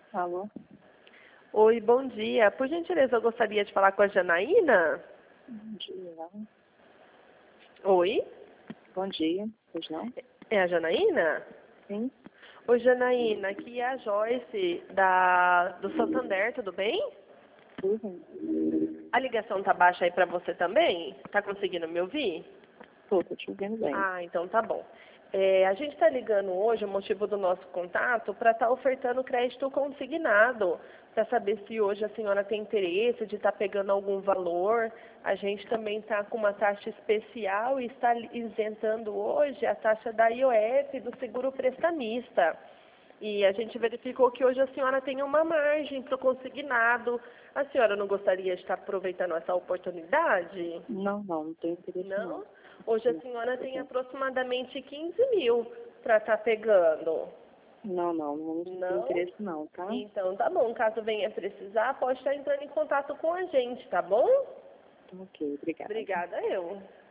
Alô? Oi, bom dia. Por gentileza, eu gostaria de falar com a Janaína. Bom dia. Oi? Bom dia. Pois não? É a Janaína? Sim. Oi, Janaína. Aqui é a Joyce do Santander, tudo bem? Tudo? A ligação tá baixa aí pra você também? Tá conseguindo me ouvir? Tô te ouvindo bem. Ah, então tá bom. A gente está ligando hoje, o motivo do nosso contato, para estar ofertando crédito consignado, para saber se hoje a senhora tem interesse de estar pegando algum valor. A gente também está com uma taxa especial e está isentando hoje a taxa da IOF, do seguro prestamista. E a gente verificou que hoje a senhora tem uma margem para o consignado. A senhora não gostaria de estar aproveitando essa oportunidade? Não tenho interesse Não? não. Hoje a senhora tem aproximadamente 15 mil para estar pegando. Não tenho Não? interesse não, tá? Então tá bom. Caso venha precisar, pode estar entrando em contato com a gente, tá bom? Ok, obrigada. Obrigada eu.